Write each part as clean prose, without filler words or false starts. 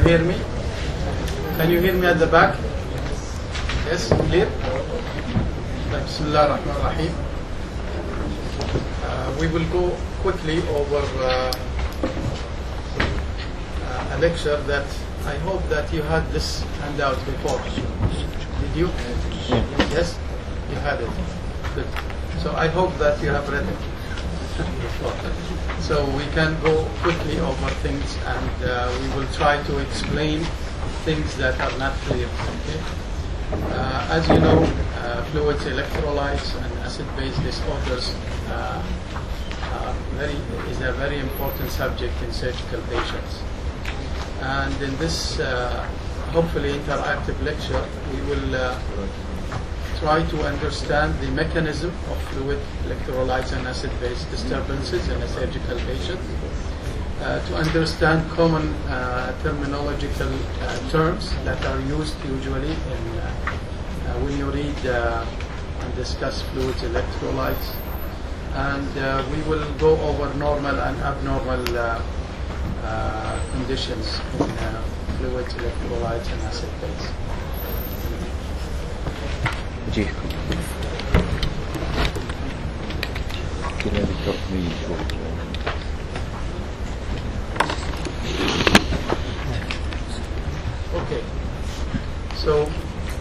hear me? Can you hear me at the back? Yes, clear? Bismillah ar-Rahman ar-Rahim. We will go quickly over a lecture that I hope that you had this handout before. Did you? Yes? You had it. Good. So I hope that you have read it. So we can go quickly over things, and we will try to explain things that are not clear. Okay? As you know, fluids, electrolytes, and acid-base disorders is a very important subject in surgical patients. And in this hopefully interactive lecture, we will try to understand the mechanism of fluid, electrolytes, and acid-base disturbances in a surgical patient, to understand common terminological terms that are used usually when you read and discuss fluids, electrolytes, and we will go over normal and abnormal conditions in fluids, electrolytes, and acid-base. Okay, so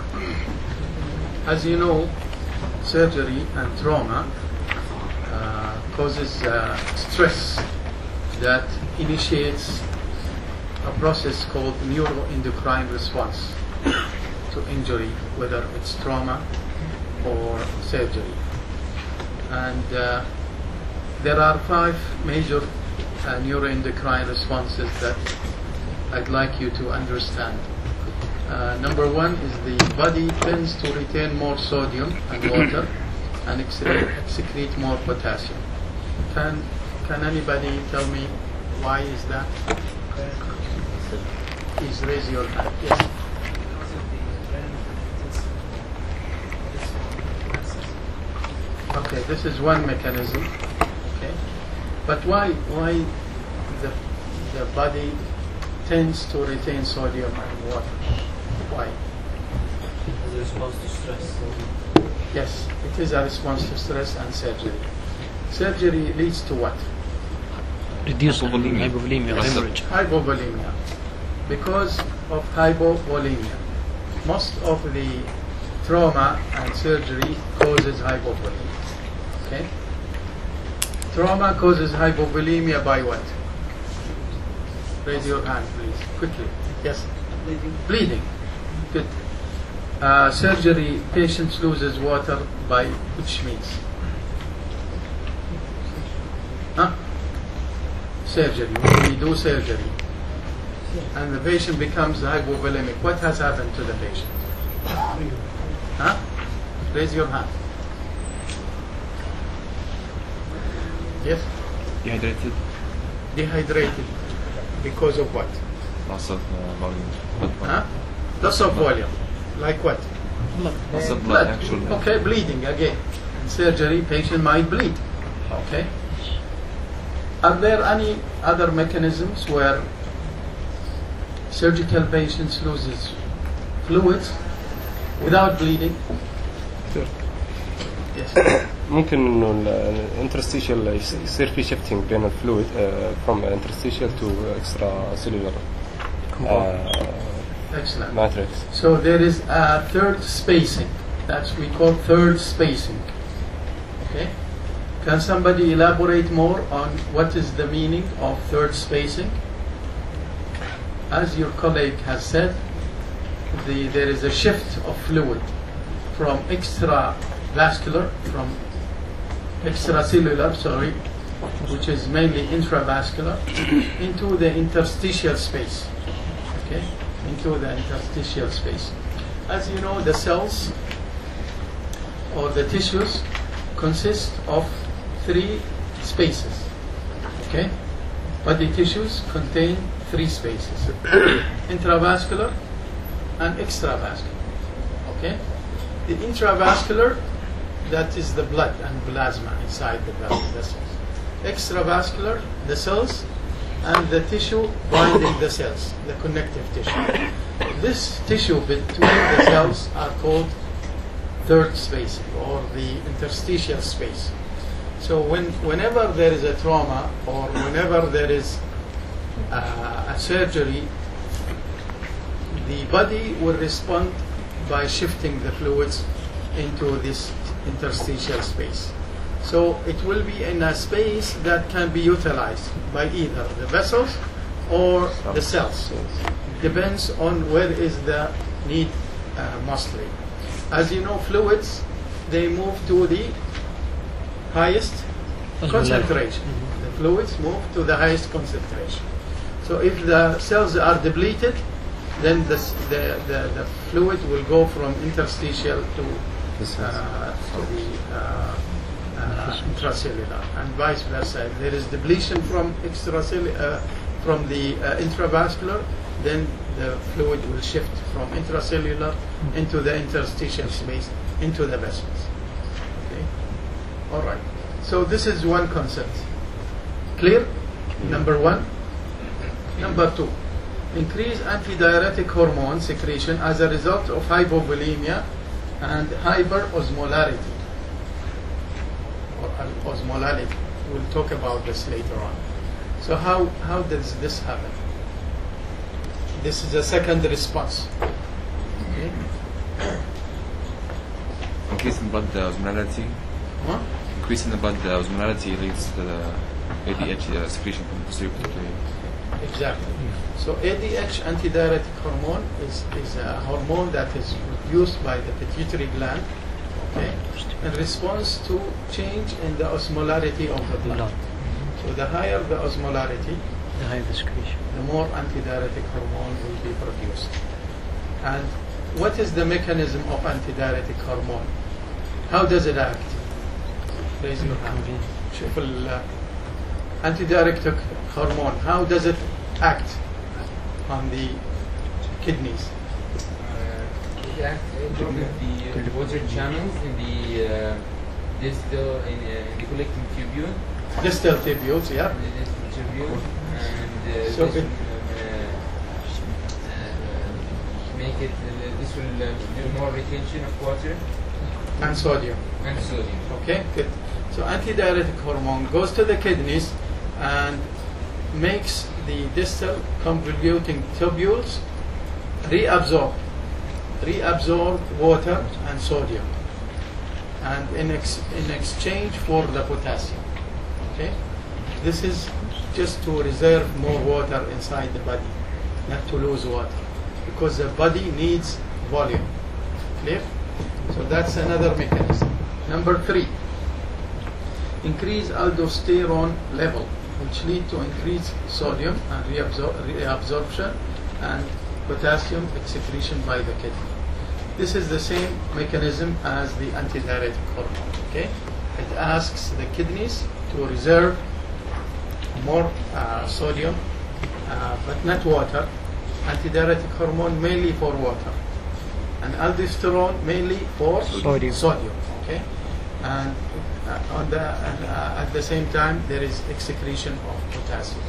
as you know, surgery and trauma causes stress that initiates a process called neuroendocrine response to injury, whether it's trauma or surgery. And there are 5 major neuroendocrine responses that I'd like you to understand. Number 1 is the body tends to retain more sodium and water and excrete more potassium. Can anybody tell me why is that? Please raise your hand. Yes. Okay, this is one mechanism. Okay, but why the body tends to retain sodium and water? Why? As a response to stress. Yes, it is a response to stress and surgery. Surgery leads to what? Reduce hypovolemia, hemorrhage. Hypovolemia. Because of hypovolemia. Most of the trauma and surgery causes hypovolemia. Okay? Trauma causes hypovolemia by what? Raise your hand, please, quickly. Yes? Bleeding. Good. Surgery, patient loses water by which means? Huh? Surgery. When we do surgery and the patient becomes hypovolemic, what has happened to the patient? Huh? Raise your hand. Yes? Dehydrated. Dehydrated. Because of what? Loss of volume. Huh? Loss of volume. Like what? Loss of blood, actual blood. Okay, bleeding again. In surgery, patient might bleed. Okay. Are there any other mechanisms where surgical patients loses fluids without bleeding? Sure. Yes. ممكن إنه الانترستيشال يصير في shifting بين الفلويد from interstitial to extracellular Excellent. matrix. So there is a third spacing. That's we call third spacing. Okay. Can somebody elaborate more on what is the meaning of third spacing? As your colleague has said, there is a shift of fluid from extracellular, which is mainly intravascular, into the interstitial space. Okay, into the interstitial space. As you know, the cells or the tissues consist of 3 spaces. Okay, body tissues contain 3 spaces: intravascular and extravascular. Okay, the intravascular, that is the blood and plasma inside the blood vessels. Extravascular, the cells and the tissue binding the cells, the connective tissue. This tissue between the cells are called third space or the interstitial space. So whenever there is a trauma or whenever there is a surgery, the body will respond by shifting the fluids into this interstitial space. So it will be in a space that can be utilized by either the vessels or the cells. Depends on where is the need mostly. As you know, fluids, they move to the highest concentration. The fluids move to the highest concentration. So if the cells are depleted, then the fluid will go from interstitial to the intracellular, and vice versa. If there is depletion from extracellular, from the intravascular, then the fluid will shift from intracellular into the interstitial space, into the vessels. Okay. All right. So this is one concept. Clear? Number one. Number two. Increase antidiuretic hormone secretion as a result of hypovolemia and hyperosmolarity. Or osmolality. We'll talk about this later on. So how does this happen? This is a second response. Okay. Increasing blood osmolality. Huh? Increasing the blood osmolality leads to the ADH secretion from the pituitary. Exactly. So ADH, antidiuretic hormone, is a hormone that is produced by the pituitary gland, okay, in response to change in the osmolarity of the blood. So the higher the osmolarity, the higher the secretion, the more antidiuretic hormone will be produced. And what is the mechanism of antidiuretic hormone? How does it act? Raise your hand. شوف antidiuretic hormone, how does it act on the kidneys? It acts in the water channels in the distal, in the collecting tubule. Distal tubules, yeah. The distal tubule, and So this it- make it. This will do more retention of water And sodium. and sodium. Okay, good. So antidiuretic hormone goes to the kidneys and makes the distal convoluting tubules reabsorb water and sodium, and in exchange for the potassium. Okay, this is just to reserve more water inside the body, not to lose water, because the body needs volume. Clear? So that's another mechanism. Number three, increase aldosterone level, which lead to increased sodium and reabsorption and potassium excretion by the kidney. This is the same mechanism as the antidiuretic hormone. Okay, it asks the kidneys to reserve more sodium, but not water. Antidiuretic hormone mainly for water, and aldosterone mainly for sodium. Okay, and at the same time there is excretion of potassium.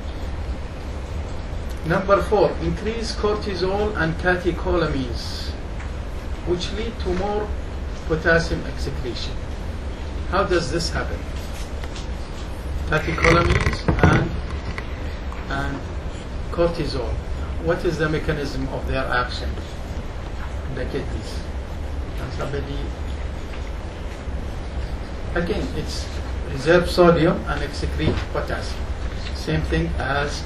Number four, increase cortisol and catecholamines, which lead to more potassium excretion. How does this happen? Catecholamines and cortisol. What is the mechanism of their action in the kidneys? Can somebody? Again, it's reserve sodium and excrete potassium. Same thing as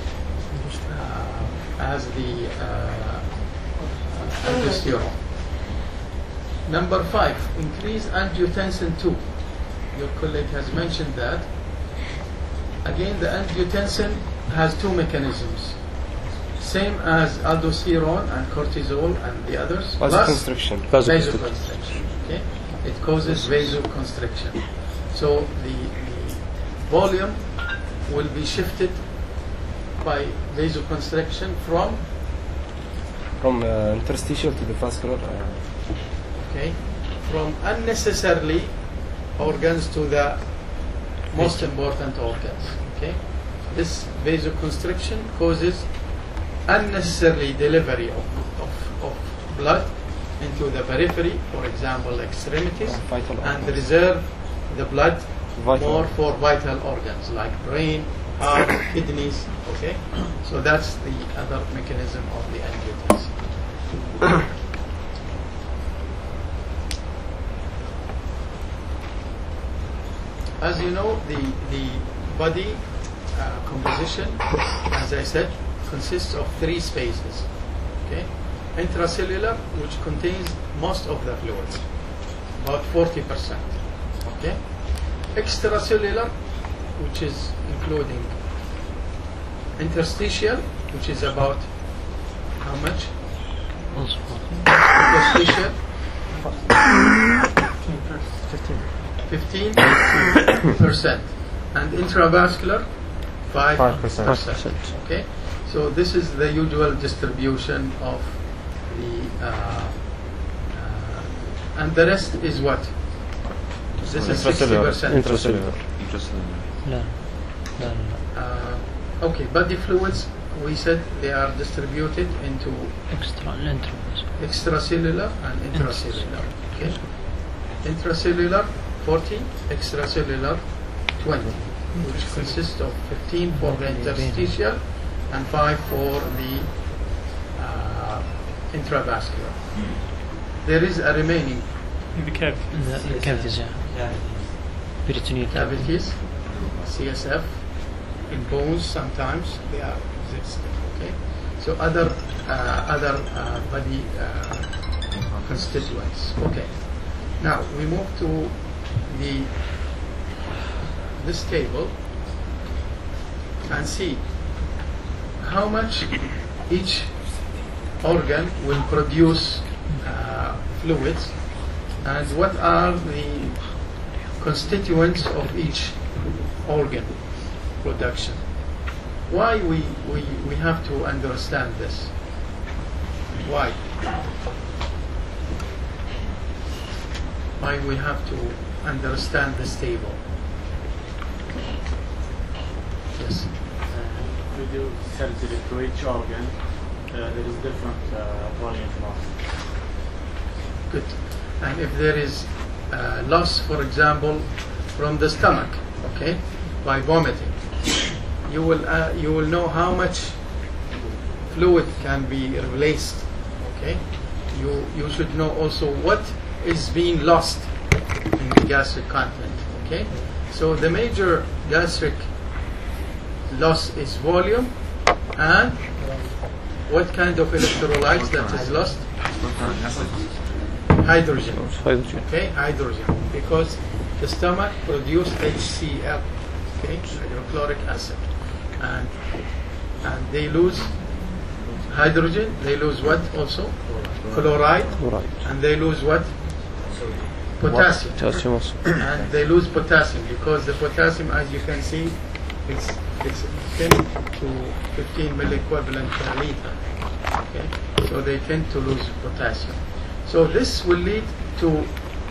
the aldosterone. Number five, increase angiotensin II. Your colleague has mentioned that. Again, the angiotensin has two mechanisms, same as aldosterone and cortisol and the others. Vasoconstriction. Vasoconstriction. Okay, it causes vasoconstriction. So the volume will be shifted by vasoconstriction from interstitial to the vascular. From unnecessarily organs to the most important organs. Okay, this vasoconstriction causes unnecessary delivery of blood into the periphery, for example, extremities, Vital and organs. reserve the blood Vital more organs. for vital organs like brain, heart, kidneys. Okay, so that's the other mechanism of the angiotensin. As you know, the body composition, as I said, consists of three spaces. Okay, intracellular, which contains most of the fluids, about 40%. Okay, extracellular, which is including interstitial, which is about how much? Also, Interstitial, 15%, and intravascular, 5%. Okay, so this is the usual distribution of the, and the rest is what? This is 60%. Intracellular. لا لا لا Okay, body fluids, we said they are distributed into اكسترا الانترا extracellular and intracellular. Okay, intracellular 40, extracellular 20, which consists of 15 for the interstitial and 5 for the intravascular. There is a remaining cavities peritoneal cavities, CSF, in bones sometimes they are existing. Okay, so other body constituents. Okay, now we move to this table and see how much each organ will produce fluids and what are the constituents of each organ production. Why we have to understand this? Why? Why we have to understand this table? Yes. We do surgery to each organ. There is different volume loss. Good. And if there is loss, for example, from the stomach, okay, by vomiting, you will know how much fluid can be released. Okay, you should know also what is being lost in the gastric content. Okay, so the major gastric loss is volume and what kind of electrolytes that is lost? Hydrogen. Okay, hydrogen, because the stomach produces HCl, okay, hydrochloric acid, and they lose hydrogen. They lose what also? Chloride, and they lose what? Potassium. Potassium also. And they lose potassium because the potassium, as you can see, it's 10 to 15 milliequivalent per liter. Okay, so they tend to lose potassium. So this will lead to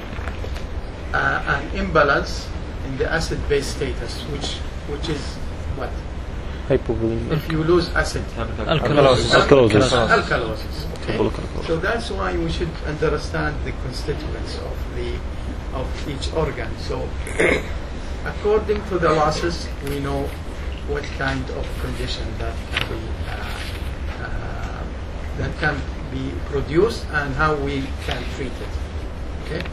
an imbalance in the acid-base status, which is what? Hypovolemia. If you lose acid, Alkalosis. alkalosis. Okay? Alkalosis. So that's why we should understand the constituents of each organ. So according to the losses, we know what kind of condition that can be produced and how we can treat it. Okay.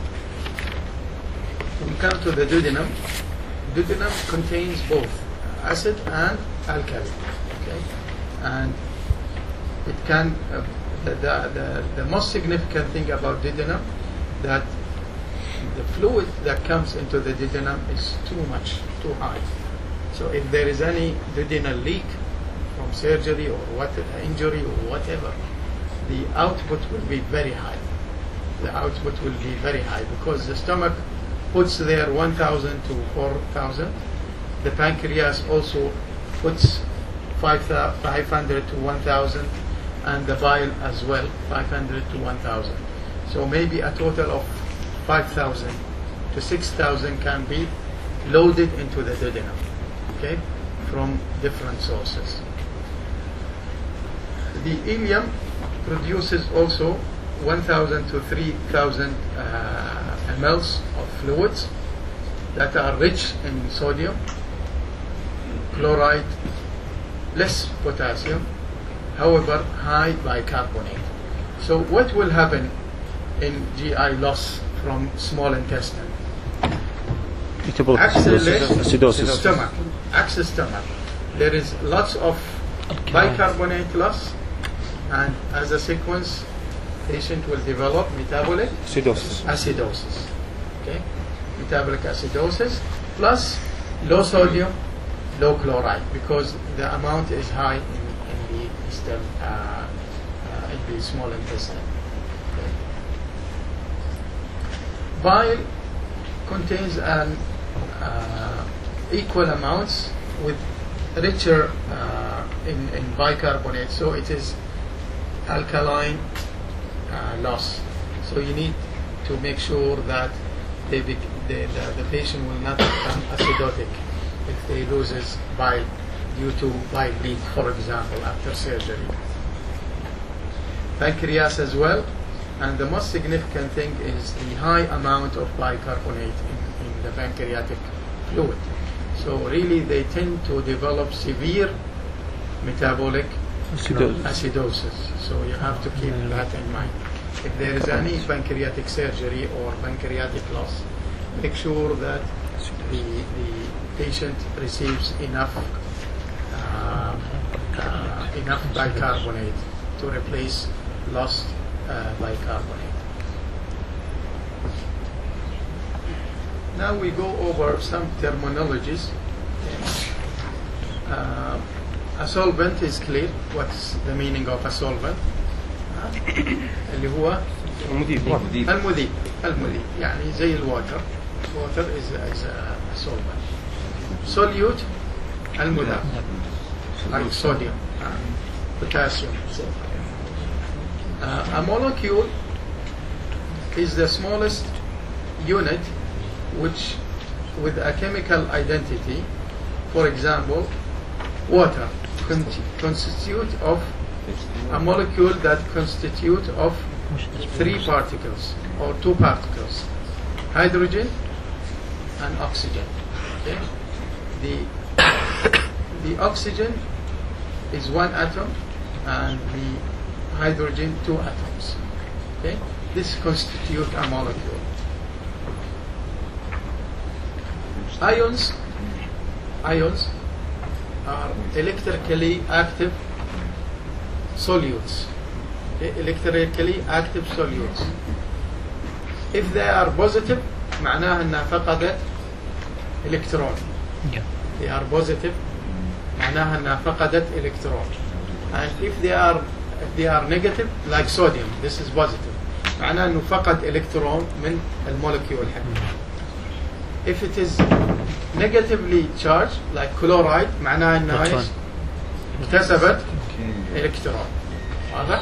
We come to the duodenum. Duodenum contains both acid and alkali. Okay, and it can. The most significant thing about duodenum that the fluid that comes into the duodenum is too much, too high. So if there is any duodenal leak from surgery or injury or whatever, the output will be very high. The output will be very high because the stomach puts there 1,000 to 4,000. The pancreas also puts 500 to 1,000, and the bile as well, 500 to 1,000. So maybe a total of 5,000 to 6,000 can be loaded into the duodenum. Okay, from different sources. The ileum produces also 1,000 to 3,000 mLs of fluids that are rich in sodium, chloride, less potassium, however high bicarbonate. So what will happen in GI loss from small intestine? Acidosis. Stomach. Axis stomach. There is lots of bicarbonate loss, and as a sequence, patient will develop metabolic acidosis. Okay, metabolic acidosis plus low sodium, low chloride, because the amount is high in the small intestine. Okay. Bile contains an equal amounts with richer in bicarbonate, so it is alkaline loss. So you need to make sure that the patient will not become acidotic if they loses bile due to bile leak, for example, after surgery. Pancreas as well, and the most significant thing is the high amount of bicarbonate in the pancreatic fluid. So really they tend to develop severe metabolic acidosis. So you have to keep that in mind. If there is any pancreatic surgery or pancreatic loss, make sure that the patient receives enough bicarbonate to replace lost bicarbonate. Now we go over some terminologies. A solvent is clear. What's the meaning of a solvent? اللي هو المذيب يعني زي الواتر. Water is a solvent. Solute المذاب like sodium, potassium. A molecule is the smallest unit which with a chemical identity. For example, water constitutes of a molecule that constitutes of 3 particles or 2 particles, hydrogen and oxygen. Okay? The oxygen is 1 atom and the hydrogen 2 atoms. Okay? This constitutes a molecule. Ions are electrically active solutes. Okay? Electrically active solutes. If they are positive, معناها أنها فقدت إلكترون. They are positive, معناها أنها فقدت إلكترون. And if they are negative, like sodium, this is positive. معناها أنه فقد إلكترون من المولكيول حقه. If it is negatively charged, like chloride, معناها أنها إيش؟ اكتسبت إلكترون. واضح؟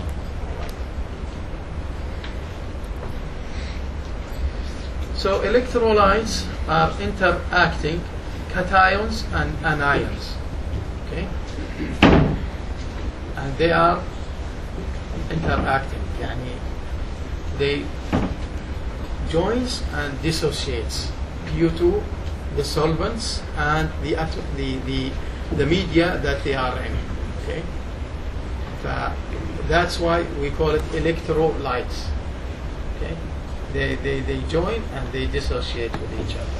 So electrolytes are interacting cations and anions. Okay? And they are interacting. يعني they joins and dissociates due to the solvents and the media that they are in. Okay? That's why we call it electrolytes. Okay? They join and they dissociate with each other.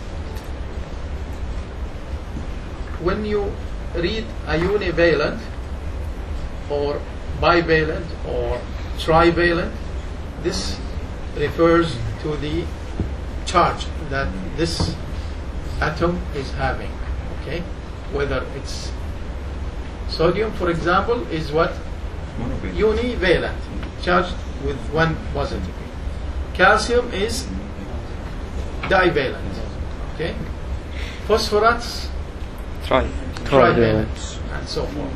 When you read a univalent or bivalent or trivalent, this refers to the charge that this atom is having. Okay, whether it's sodium, for example, is what? Univalent, charged with 1 positive. Calcium is divalent. Okay, phosphorus trivalent, and so forth.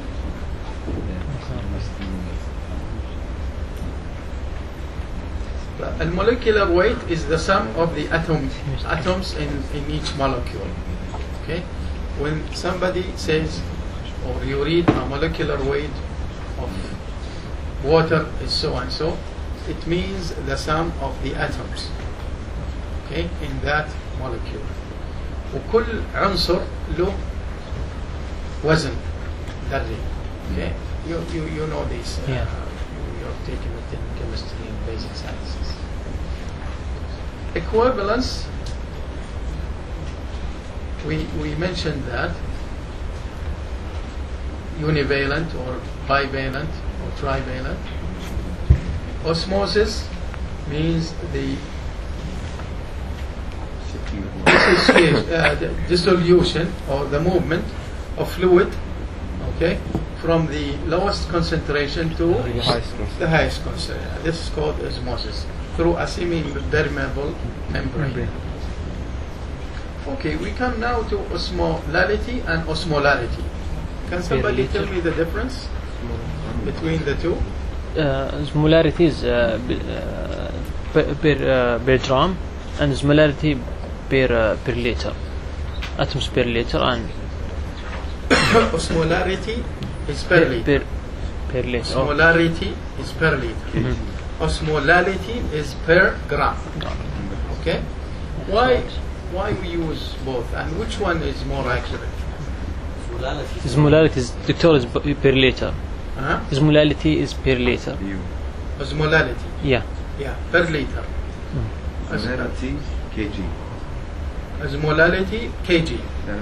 The molecular weight is the sum of the atoms in each molecule. Okay, when somebody says or you read a molecular weight of water is so and so, it means the sum of the atoms, okay, in that molecule. وكل عنصر له وزن ذري. Okay, you know this. Yeah. You've taken it in chemistry and basic sciences. Equivalence. We mentioned that univalent or bivalent or trivalent. Osmosis means the dissolution or the movement of fluid, okay, from the lowest concentration to the highest concentration. This is called osmosis through a semi-permeable membrane. Okay, we come now to osmolality and osmolarity. Can somebody tell me the difference between the two? Osmolarity is per gram, and osmolarity per liter. Atoms per liter, and osmolarity is per liter. Per liter. Osmolarity is per liter. Osmolality is per gram. Okay? Why we use both, and which one is more accurate? Osmolarity is per liter. Osmolality is per liter. Osmolality. Yeah. Yeah, per liter. Osmolarity kg. Osmolality kg.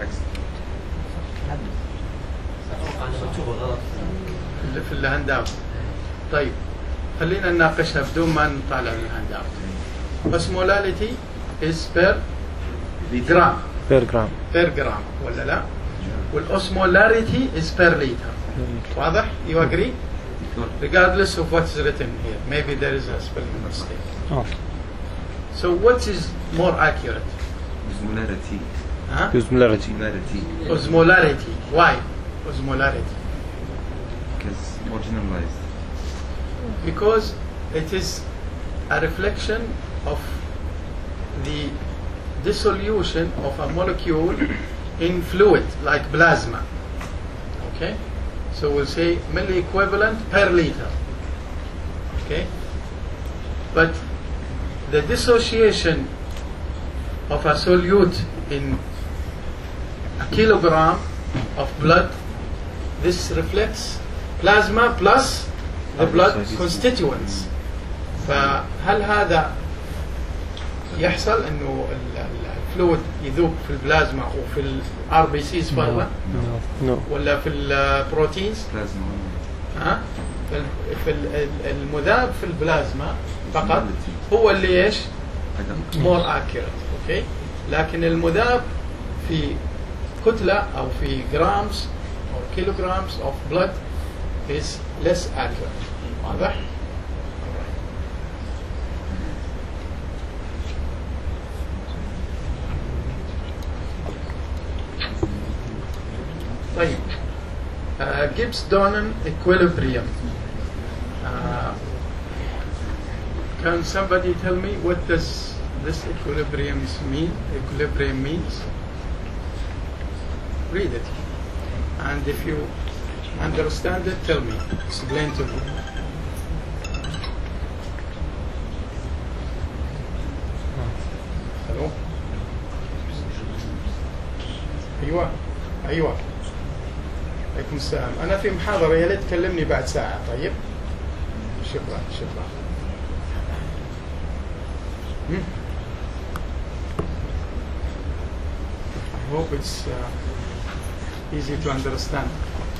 في الهاند اوت. طيب خلينا نناقشها بدون ما نطالع الهاند اوت. Osmolality is per gram. Per gram. Per gram ولا لا؟ والosmolarity is per liter. واضح؟ You agree? Regardless of what's written here. Maybe there is a spelling mistake. Oh. So what is more accurate? Osmolarity. Huh? Osmolarity. Osmolarity. Why? Osmolarity. Because more generalized. Because it is a reflection of the dissolution of a molecule in fluid like plasma. Okay? So we'll say milli equivalent per liter. Okay? But the dissociation of a solute in a kilogram of blood, this reflects plasma plus the blood constituents. فهل هذا يحصل انه الفلويد يذوب في البلازما وفي الار بي سيز فرضا؟ ولا في البروتينز؟ ها؟ في المذاب في البلازما فقط هو اللي ايش؟ more accurate. اوكي؟ لكن المذاب في كتلة او في grams or kilograms of blood is less accurate. واضح؟ طيب Gibbs-Donen equilibrium. Can somebody tell me what does this equilibrium mean? Equilibrium means? Read it. And if you understand it, tell me. Explain to me. Hello? أيوة. عليكم السلام. أنا في محاضرة، يا ليت تكلمني بعد ساعة. طيب؟ شكرا. I hope it's easy to understand.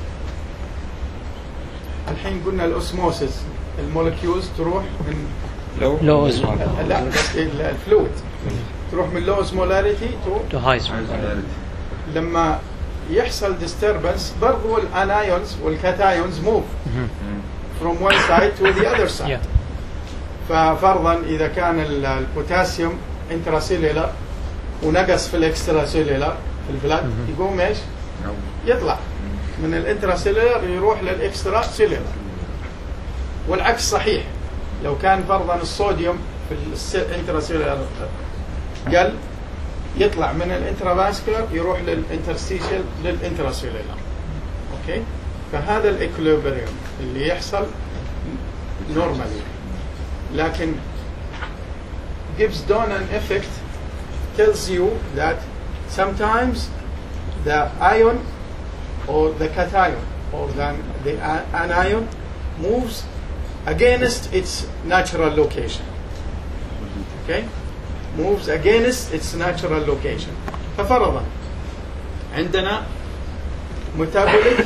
الحين قلنا الأوسموسيس، المولكيولز تروح من لو لا بس الفلويد تروح من لو osmolarity to high osmolarity. لما يحصل disturbance برضو الانايونز والكاتايونز move from one side to the other side. ففرضا اذا كان البوتاسيوم انتراسيلولر ونقص في الاكسترا سيلولر في البلاد يقوم ايش؟ يطلع من الانتراسيلولر يروح للاكسترا سيلولر. والعكس صحيح، لو كان فرضا الصوديوم في الانتراسيلولر قل يطلع من الانترافاسكولار يروح للانترستيشال للانتراسيلولار. اوكي، فهذا الاكوليبريم اللي يحصل نورمالي. لكن Gibbs-Donan effect tells you that sometimes the ion or the cation or the anion moves against its natural location. Okay, moves against its natural location. ففرضا عندنا metabolic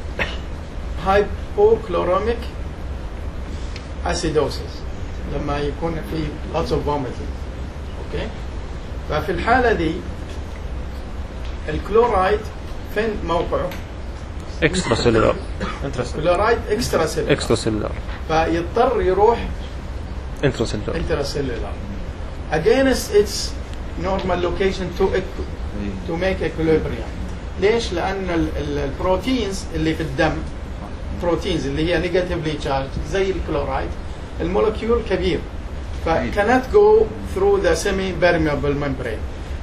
hypochloremic acidosis لما يكون في lots of vomiting. اوكي، ففي الحالة دي الكلورايد فين موقعه؟ اكسترا سيلولار. كلورايد اكسترا سيلولار. اكسترا سيلولار. فيضطر يروح انترا سيلولار. انترا سيلولار against its normal location to make equilibrium. ليش؟ لأن البروتينز اللي في الدم، بروتينز اللي هي negatively charged زي الكلورايد، المولكيول كبير، ف cannot go through the semi-permeable membrane.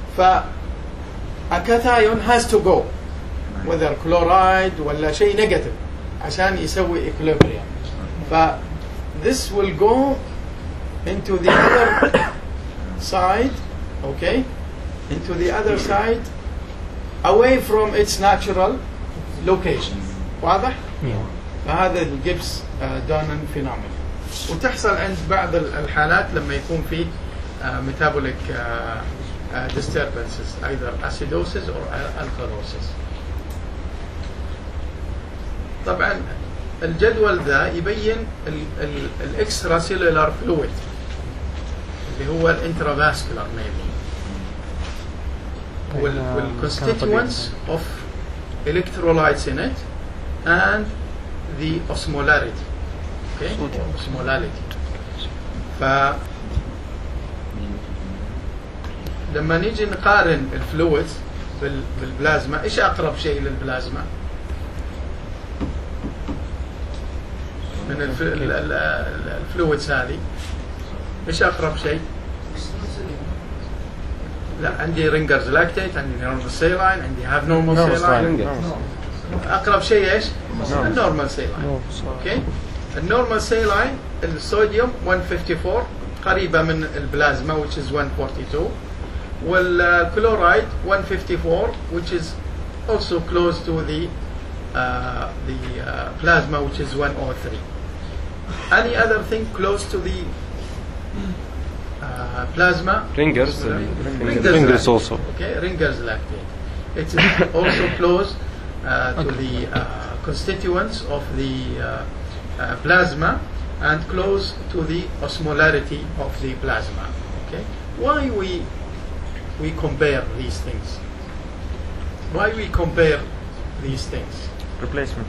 a cation has to go whether chloride ولا شيء negative عشان يسوي equilibrium. ف this will go into the other side, okay, into the other side away from its natural location. واضح؟ فهذا الجيبس دونان فينومينا، وتحصل عند بعض الحالات لما يكون في metabolic disturbances either acidosis or alkalosis. طبعا الجدول ذا يبين الاكسترا سيلولار فلويد اللي هو الانترافاسكولار mainly والconstituents of electrolytes in it and the osmolarity. Okay, osmolality. لما نيجي نقارن الفلويد بالبلازما، ايش اقرب شيء للبلازما؟ من الفلويدز هذه ايش اقرب شيء؟ لا، عندي رينجرز لاكتيت، عندي نورمال سيلاين، عندي هاف نورمال سيلاين. اقرب شيء ايش؟ النورمال سيلاين. اوكي، النورمال سيلاين الصوديوم 154 قريبه من البلازما which is 142، والكلورايد 154 which is also close to the plasma which is 103. Any other thing close to the plasma? Ringer's also. Okay, Ringer's lactate. It is also close to the constituents of the plasma and close to the osmolarity of the plasma. Okay, why we compare these things? Why we compare these things? Replacement.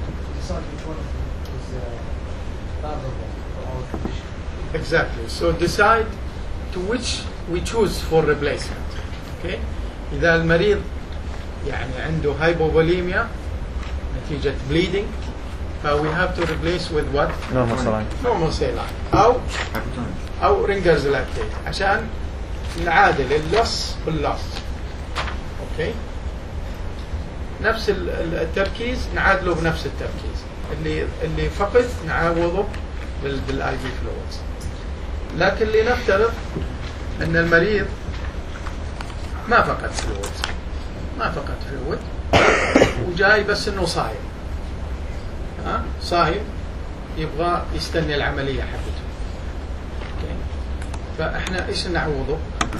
Exactly. So decide to which we choose for replacement. Okay. إذا المريض يعني عنده hypovolemia نتيجة bleeding، we have to replace with what? Normal saline. Normal saline أو Ringer's lactate عشان نعادل اللص باللص. Okay. نفس التركيز نعادله بنفس التركيز، اللي فقد نعوضه بالاي بي فلويدز. لكن لنفترض ان المريض ما فقد فلويد وجاي بس انه صايم، صايم يبغى يستنى العمليه حقته. فاحنا ايش نعوضه؟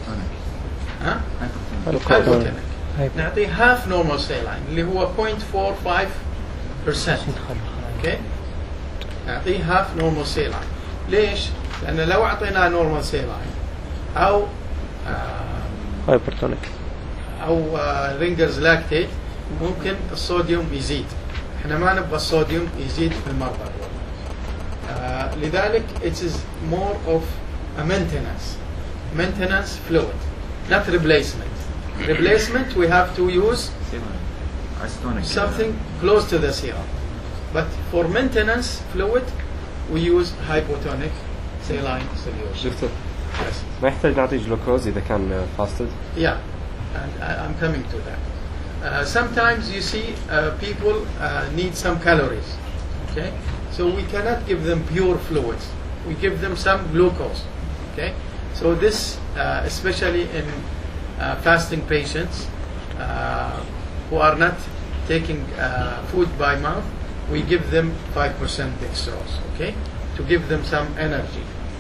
هايبوتونيك. نعطيه هاف نورمال سيلاين اللي هو 0.45%. اوكي، نعطيه هاف نورمال سيلاين. ليش؟ لأن لو أعطيناه نورمال سيلاين أو هايبرتونيك أو رينجرز لاكتيت ممكن الصوديوم يزيد. احنا ما نبغى الصوديوم يزيد في المرضى دول. لذلك it is more of a maintenance fluid, not replacement. Replacement we have to use something close to the serum, but for maintenance fluid we use hypotonic saline solution. دكتور Yes. ما يحتاج نعطي جلوكوز إذا كان فاستد؟ Yeah. and I'm coming to that. Sometimes you see people need some calories, okay? So we cannot give them pure fluids. We give them some glucose, okay? So this, especially in fasting patients who are not taking food by mouth, we give them 5% dextrose, okay? To give them some energy.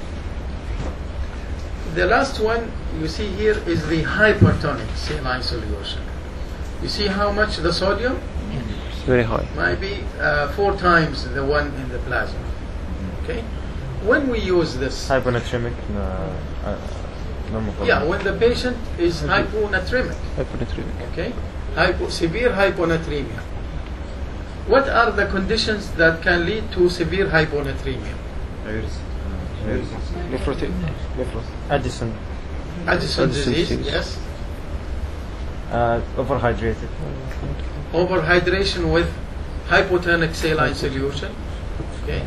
The last one you see here is the hypertonic saline solution. You see how much the sodium? It's very high. Might be 4 times the one in the plasma. Okay? When we use this, hyponatremic normal. yeah, when the patient is hyponatremic, Hyponatremic. okay? Severe hyponatremia. What are the conditions that can lead to severe hyponatremia? Addison. Addison disease, disease. yes. Overhydrated. Overhydration with hypotonic saline solution. Okay.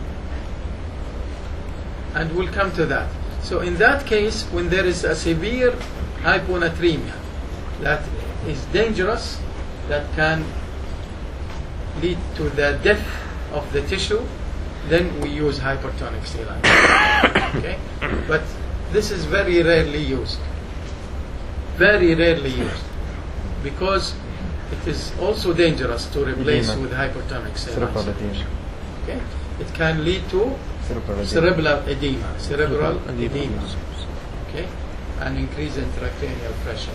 And we'll come to that. So in that case, when there is a severe hyponatremia that is dangerous, that can lead to the death of the tissue, then we use hypertonic saline. Okay? But this is very rarely used. Very rarely used. Because it is also dangerous to replace Edema. with hypertonic saline Cerebral solution. edema. Okay? It can lead to cerebral edema. Okay? And increase intracranial pressure.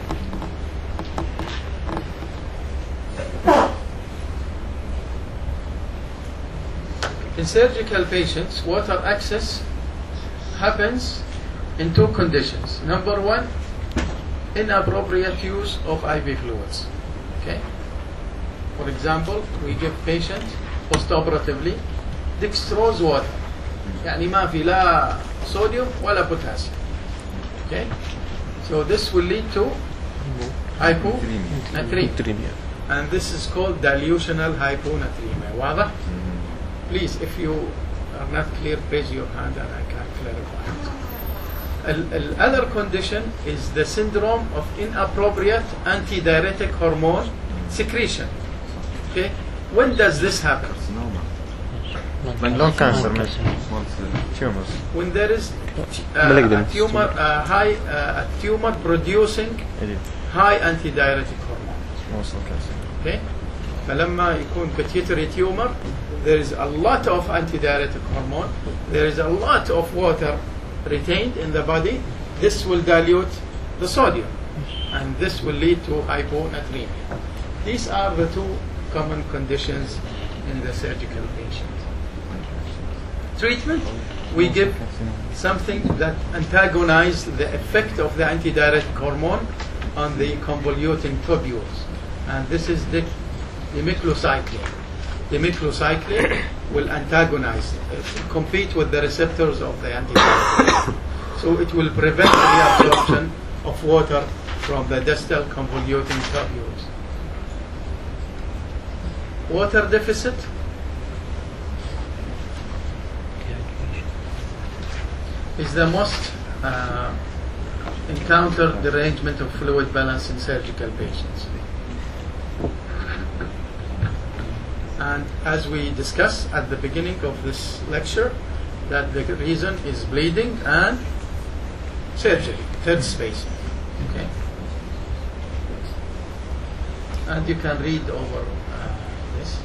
In surgical patients, water access happens in 2 conditions. Number 1, inappropriate use of IV fluids. Okay? For example, we give patient postoperatively dextrose water. يعني ما في لا sodium ولا potassium. Okay? So this will lead to hyponatremia. And this is called dilutional hyponatremia. واضح? Please, if you are not clear, raise your hand and I can clarify it. The other condition is the syndrome of inappropriate antidiuretic hormone secretion. Okay? When does this happen? Lung cancer, tumors. When there is Malignant. a tumor producing high antidiuretic hormone. Small cell cancer. Okay? فلما يكون pituitary tumor, there is a lot of antidiuretic hormone, there is a lot of water retained in the body. This will dilute the sodium, and this will lead to hyponatremia. These are the 2 common conditions in the surgical patient. Treatment, we give something that antagonizes the effect of the antidiuretic hormone on the convoluting tubules, and this is the dimeclocycline. Dimeclocycline will antagonize, compete with the receptors of the antidiuretic. So it will prevent the reabsorption of water from the distal convoluting tubules. Water deficit. Is the most encountered derangement of fluid balance in surgical patients. And as we discussed at the beginning of this lecture, that the reason is bleeding and surgery, third spacing. Okay? And you can read over this.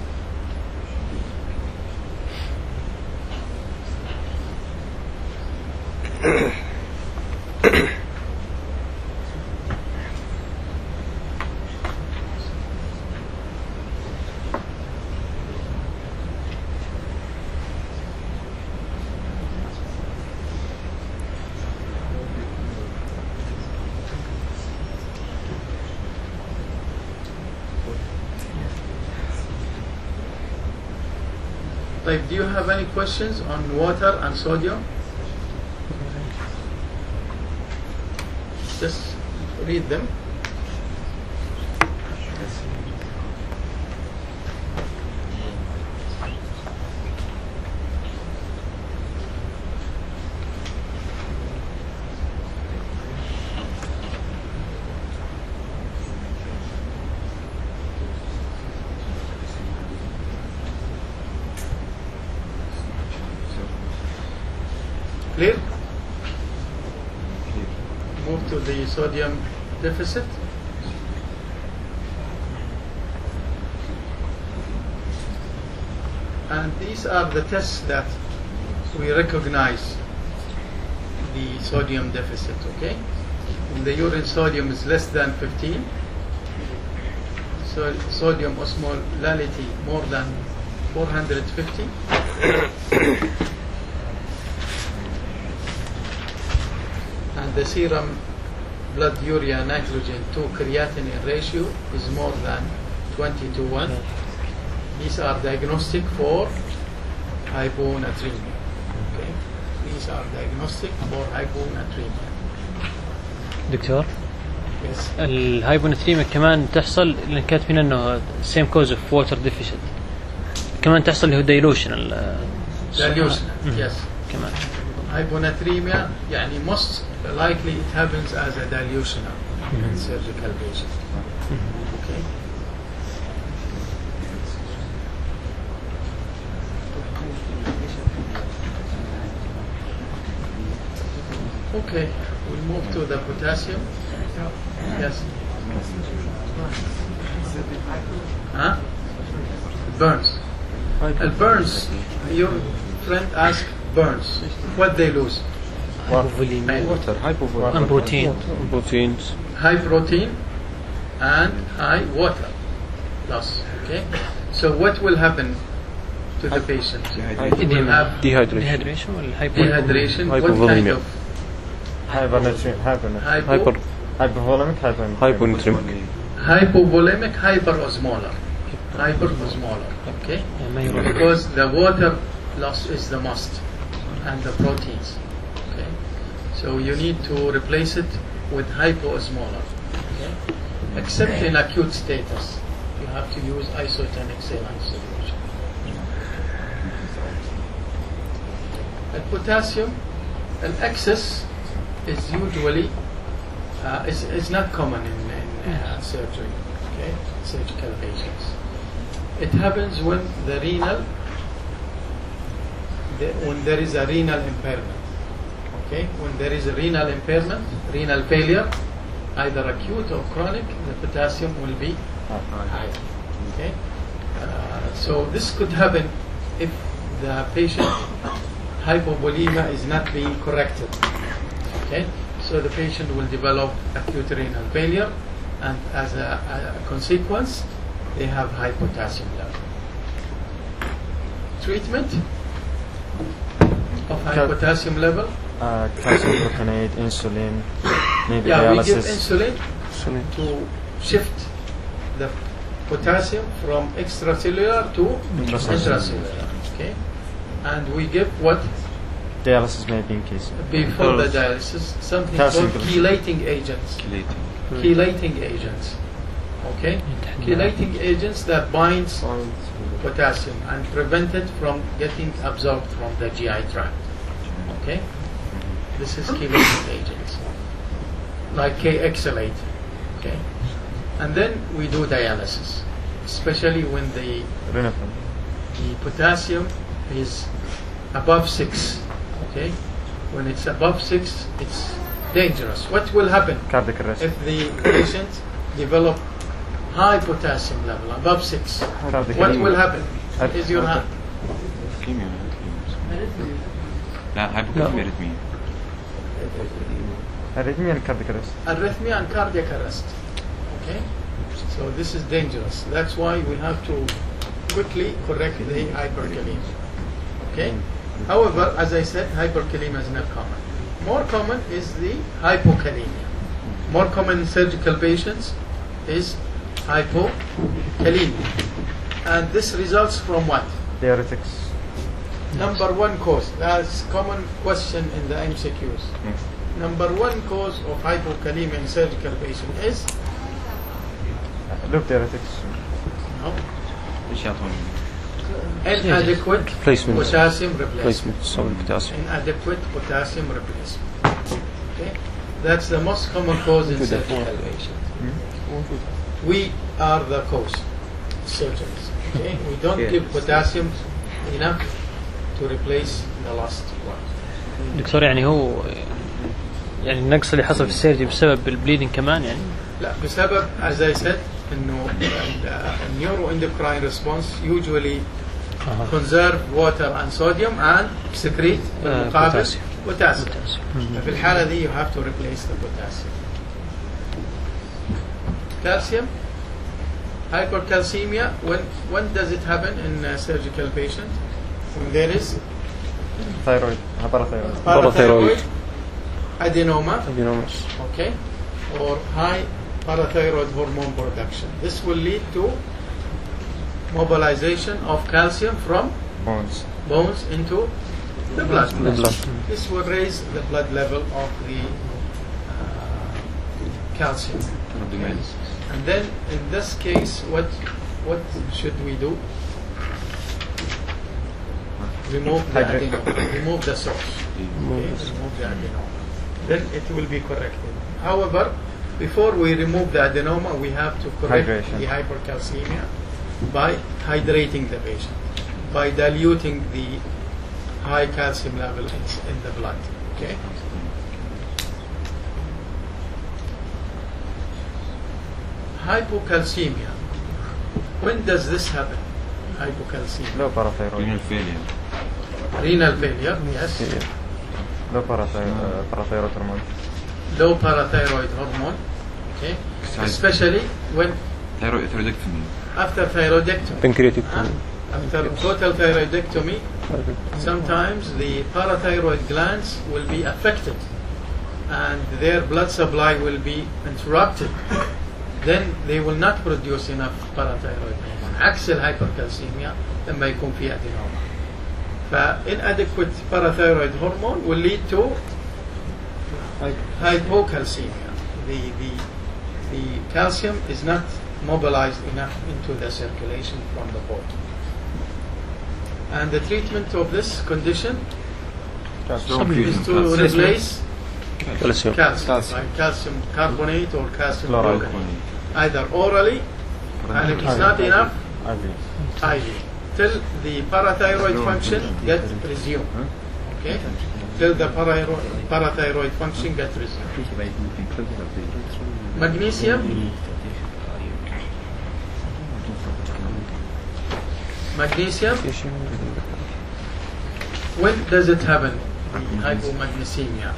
Do you have any questions on water and sodium? Just read them. Clear? Move to the sodium deficit. And these are the tests that we recognize the sodium deficit, okay? When the urine sodium is less than 15, so sodium osmolality more than 450, and the serum blood urea nitrogen to creatinine ratio is more than 20 to 1. These are diagnostic for hyponatremia. Okay? These are diagnostic for hyponatremia. دكتور Yes. الهايبوناتريميا كمان تحصل لان كاتبين انه same cause of water deficit كمان تحصل اللي هو dilution Dilution. Yes. كمان Hyponatremia يعني most likely it happens as a dilutional in surgical patient. Okay. Okay, we'll move to the potassium. Yes. Huh? Burns. Burns. Your friend asked burns. What they lose? Water, hypovolemia. and protein Proteins. High protein and high water loss. Okay. So what will happen to the patient? He will have Dehydration. dehydration ولا dehydration. What kind Hypovolemia. of Hypovolemic, Hyponatremic. hypovolemic, hyperosmolar. Hyperosmolar. Okay. ما يروح Because the water loss is the must and the proteins. Okay. So you need to replace it with hypoosmolar. Okay. Except in acute status, you have to use isotonic saline solution. And potassium, an excess is usually is not common in surgery. Okay, surgical patients. It happens when the when there is a renal impairment. Okay, when there is a renal impairment, renal failure, either acute or chronic, the potassium will be higher. Okay, so this could happen if the patient hypovolemia is not being corrected. Okay, so the patient will develop acute renal failure, and as a consequence, they have high potassium level. Treatment of high potassium level. calcium gluconate, insulin, maybe Yeah, we give dialysis. insulin to shift the potassium from extracellular to intracellular. Okay, and we give what Dialysis maybe in case. before the dialysis something Calcium called gluconate. chelating agents. Chelating. Chelating agents. Okay, chelating agents that binds potassium and prevent it from getting absorbed from the GI tract. Okay, this is chelating agents like K-exalate. Okay, and then we do dialysis, especially when the potassium is above 6. Okay, when it's above 6, it's dangerous. What will happen Cardiac arrest. if the patient develop high potassium level above 6? Cardiac What arrest. will happen? Is your hand? لا hypocalcemia arrhythmia. Arrhythmia and cardiac arrest. Arrhythmia and cardiac arrest. Okay, so this is dangerous. That's why we have to quickly correct the hyperkalemia. Okay. However, as I said, hyperkalemia is not common. More common is the hypokalemia. More common in surgical patients is hypokalemia, and this results from what? Diuretics. Number one cause. That's common question in the MCQs. Number one cause of hypokalemia in surgical patient is Loop diuretics. no, ايش يعطون؟ inadequate Replacement. potassium replacement. Replacement. Solid potassium. Inadequate potassium replacement. Okay, that's the most common cause in surgical patients. We are the cause, surgeons. Okay, we don't give potassium enough to replace the lost one. دكتور يعني هو يعني النقص اللي حصل في السيرجي بسبب البليدنج كمان يعني؟ لا بسبب as I said انه neuroendocrine response usually conserve water and sodium and secrete بالمقابل potassium. ففي الحالة دي you have to replace the potassium. Calcium, hypercalcemia, when does it happen in a surgical patient? When there is Thyroid. Parathyroid. parathyroid adenoma, adenomas. okay, or high parathyroid hormone production. This will lead to mobilization of calcium from Bones. into the blood. The blood. This will raise the blood level of the calcium. And then in this case, what should we do? Remove the Hydrate. adenoma. Remove the source. Okay? Remove the adenoma. Then it will be corrected. However, before we remove the adenoma, we have to correct Hydration. the hypercalcemia by hydrating the patient, by diluting the high calcium level in the blood. Okay. Hypocalcemia. When does this happen? Hypocalcemia. Low parathyroid. renal failure. Renal failure. Yes. Low parathyroid hormone. Low parathyroid hormone. Okay. Especially when Thyroidectomy. after thyroidectomy. Pancreatic. After total thyroidectomy, sometimes the parathyroid glands will be affected and their blood supply will be interrupted. Then they will not produce enough parathyroid hormone. عكس الهايبركالسيميا لما يكون في adenoma. Inadequate parathyroid hormone will lead to hypocalcemia. The calcium is not mobilized enough into the circulation from the body. And the treatment of this condition is to replace Calcium. calcium, by calcium carbonate or calcium Chloride. chloride, either orally, and if it's not enough, IV, till the parathyroid function gets resumed. Okay, till the parathyroid function gets resumed. Magnesium. Magnesium. When does it happen? Hypomagnesemia.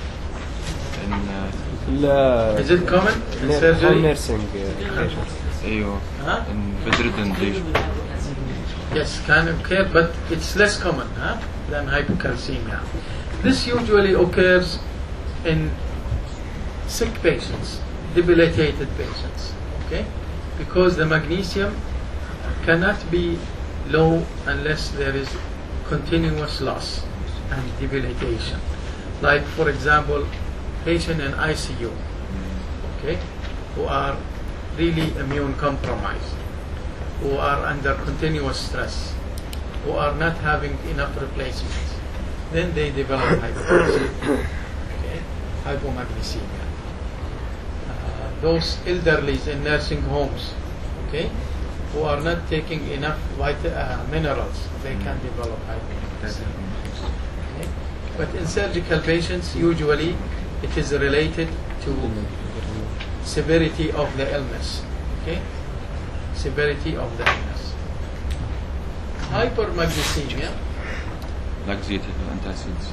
لا Is it common in all surgery? nursing patients. ايوه Huh? in bedridden patient. Yes, kind of care, but it's less common than hypocalcemia. This usually occurs in sick patients, debilitated patients, okay? Because the magnesium cannot be low unless there is continuous loss and debilitation. Like, for example, patient in ICU, okay, who are really immune compromised, who are under continuous stress, who are not having enough replacements, then they develop hypocalcemia, okay, hypomagnesemia. Those elderlies in nursing homes, okay, who are not taking enough minerals, they can develop hypomagnesemia. Okay? But in surgical patients, usually it is related to severity of the illness. Okay? Severity of the illness. Hypermagnesemia, Laxative antacids.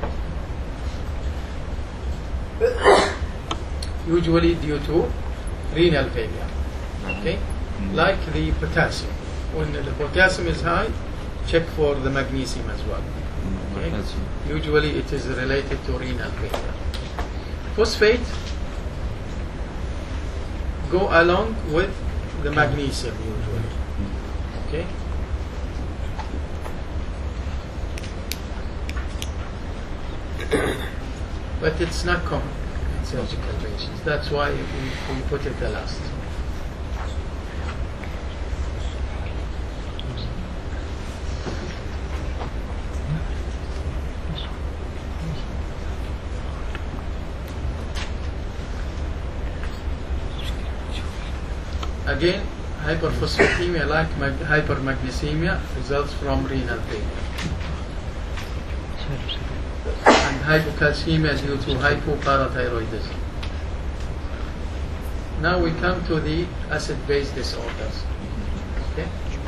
usually due to renal failure. Okay? Like the potassium. When the potassium is high, check for the magnesium as well. Okay? Usually it is related to renal failure. Phosphate go along with the magnesium usually. Okay? But it's not common in surgical patients. That's why we put it the last. Again, hyperphosphatemia like hypermagnesemia results from renal failure. and hypocalcemia due to hypoparathyroidism. Now we come to the acid-base disorders. Okay.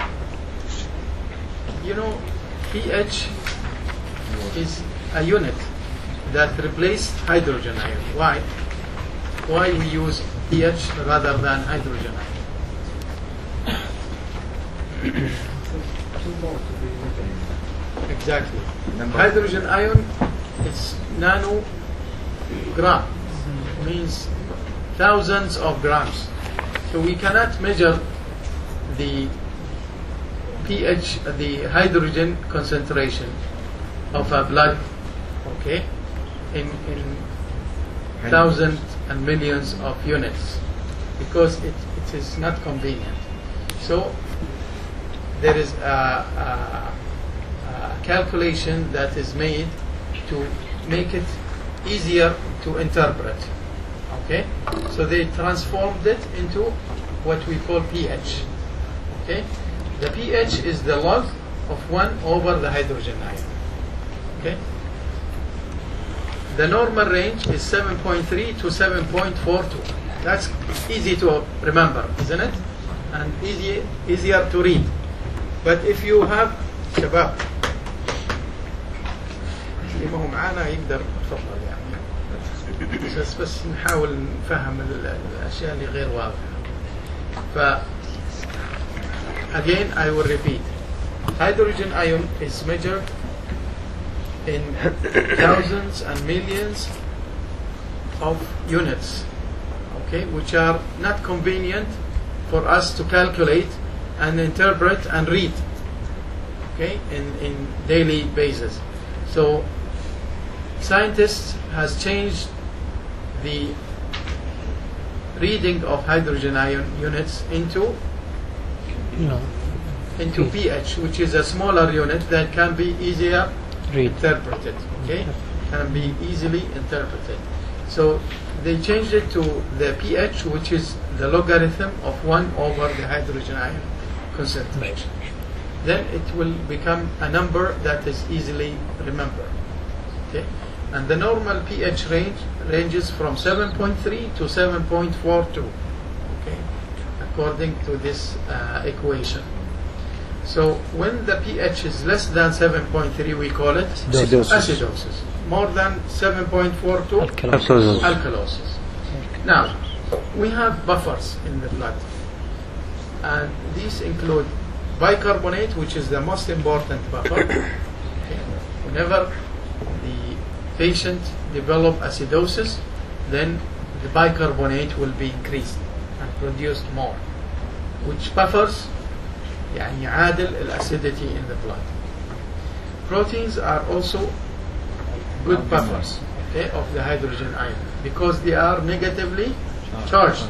You know, pH is a unit that replaced hydrogen ion. Why? Why we use pH rather than hydrogen ion? Exactly. Hydrogen ion is nanogram, means thousands of grams. So we cannot measure the pH, the hydrogen concentration of a blood, okay, in thousands and millions of units, because it is not convenient. So there is a calculation that is made to make it easier to interpret. Okay, so they transformed it into what we call pH. Okay, the pH is the log of 1 over the hydrogen ion. Okay, the normal range is 7.3 to 7.42. That's easy to remember, isn't it? And easier to read. But if you have شباب اللي ما هو معانا يقدر يتفضل يعني، بس نحاول نفهم الأشياء اللي غير واضحة. ف again I will repeat, hydrogen ion is measured in thousands and millions of units, okay, which are not convenient for us to calculate and interpret and read, okay, in daily basis. So scientists has changed the reading of hydrogen ion units into pH, which is a smaller unit that can be easier interpreted, okay, can be easily interpreted. So they changed it to the pH, which is the logarithm of 1 over the hydrogen ion concentration. Then it will become a number that is easily remembered. Okay? And the normal pH ranges from 7.3 to 7.42, okay, according to this equation. So when the pH is less than 7.3, we call it acidosis. More than 7.42, alkalosis. Now, we have buffers in the blood, and these include bicarbonate, which is the most important buffer. Okay. Whenever the patient develops acidosis, then the bicarbonate will be increased and produced more, which buffers يعني يعادل acidity in the blood. Proteins are also good buffers, okay, of the hydrogen ion, because they are negatively charged.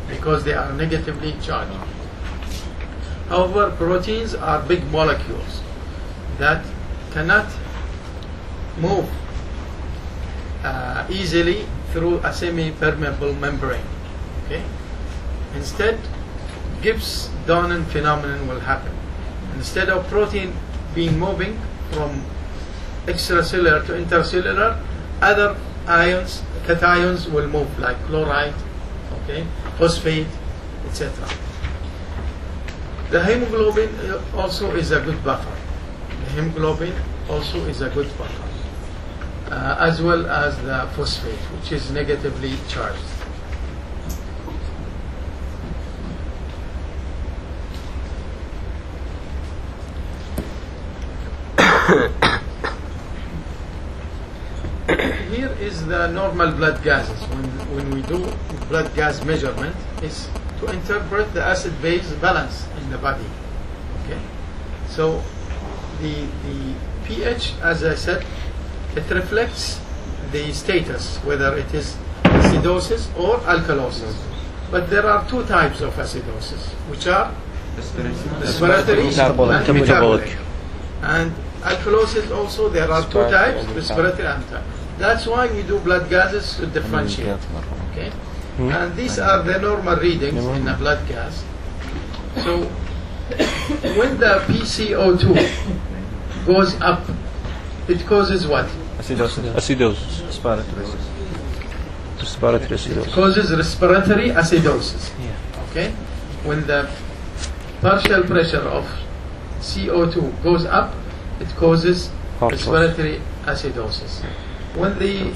However, proteins are big molecules that cannot move easily through a semi-permeable membrane. Okay? Instead, Gibbs-Donnan phenomenon will happen. Instead of protein being moving from extracellular to intercellular, other ions, cations will move, like chloride, okay, phosphate, etc. The hemoglobin also is a good buffer. As well as the phosphate, which is negatively charged. Here is the normal blood gases. When we do blood gas measurement, is to interpret the acid-base balance in the body. Okay, so the pH, as I said, it reflects the status, whether it is acidosis or alkalosis. But there are two types of acidosis, which are respiratory and metabolic. And alkalosis also, there are two types, respiratory and metabolic. That's why we do blood gases to differentiate. Okay, and these are the normal readings in a blood gas. So when the PCO2 goes up, it causes what? acidosis. Respiratory acidosis. It causes respiratory acidosis. Yeah. Okay? When the partial pressure of CO2 goes up, it causes Heart respiratory acidosis. When the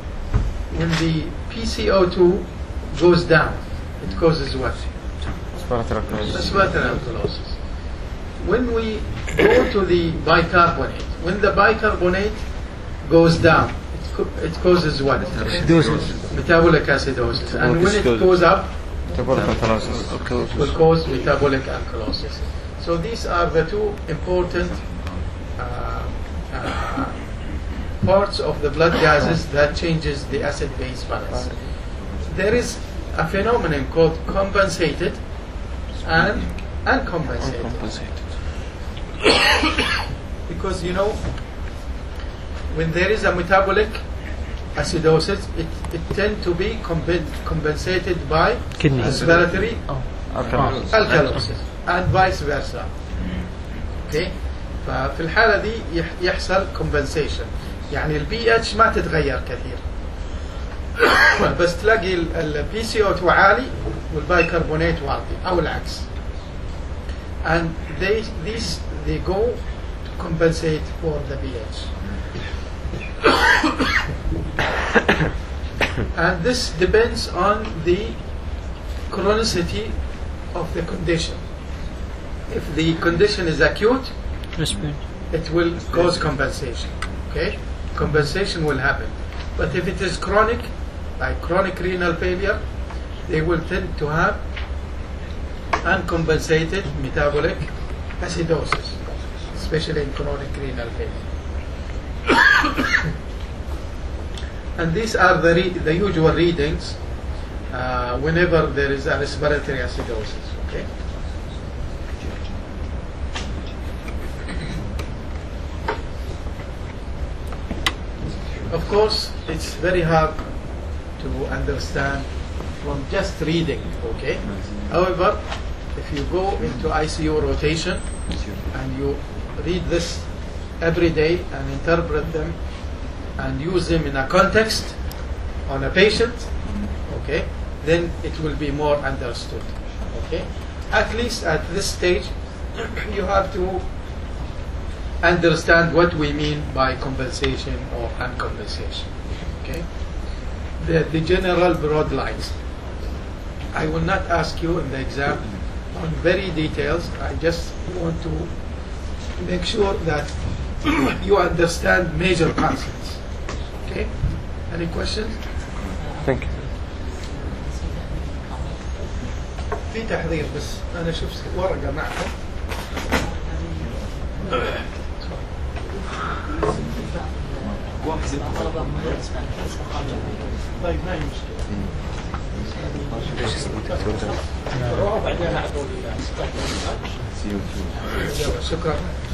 PCO2 goes down, it causes what? Respiratory alkalosis. When we go to the bicarbonate, when the bicarbonate goes down, it causes what? Metabolic acidosis. And when it goes up, will cause metabolic alkalosis. So these are the two important parts of the blood gases that changes the acid-base balance. There is a phenomenon called compensated and uncompensated. Because when there is a metabolic acidosis, it tends to be compensated by Kidney. respiratory alkalosis and vice versa. Okay? ففي الحالة دي يحصل compensation. يعني البي اتش ما تتغير كثير. بس تلاقي البي سي او 2 عالي والبايكربونات واطي او العكس. And they go to compensate for the pH. And this depends on the chronicity of the condition. If the condition is acute, it will cause compensation. Okay? Compensation will happen. But if it is chronic, like chronic renal failure, they will tend to have uncompensated metabolic acidosis, especially in chronic renal failure. And these are the usual readings whenever there is a respiratory acidosis. Okay. Of course, it's very hard to understand from just reading. Okay. However, if you go into ICU rotation and you read this every day and interpret them and use them in a context on a patient, okay, then it will be more understood. Okay, at least at this stage, you have to understand what we mean by compensation or uncompensation. Okay, the general broad lines. I will not ask you in the exam on very details. I just want to make sure that you understand major concepts. Okay? Any questions? Thank you. في تحضير بس أنا شفت ورقة معكم. طيب ما هي مشكلة. وبعدين أعطوا لي شكرا.